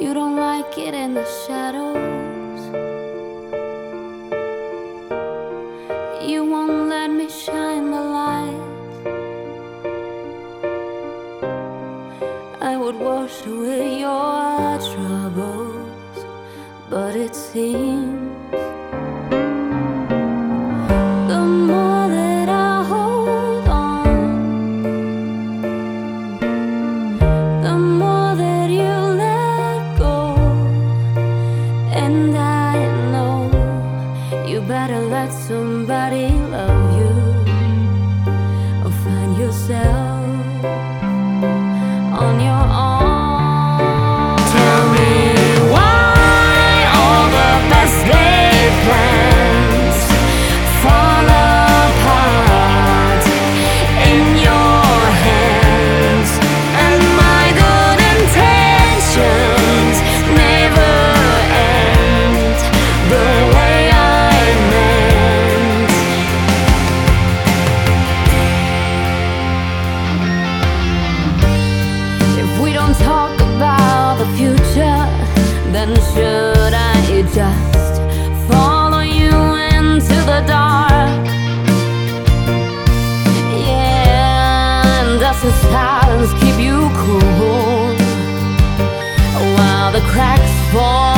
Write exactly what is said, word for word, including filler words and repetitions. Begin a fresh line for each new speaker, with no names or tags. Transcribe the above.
You don't like it in the shadows. You won't let me shine the light. I would wash away your troubles, but it seems the more that I hold on, the more that you let go. And I know you better let somebody love you, or find yourself on your own. Tell me why all the best laid plans fall apart in your hands, and my good intentions never end the way I meant. If we don't talk about the future, then should I just follow you into the dark? Yeah, and does the silence keep you cool while the cracks fall?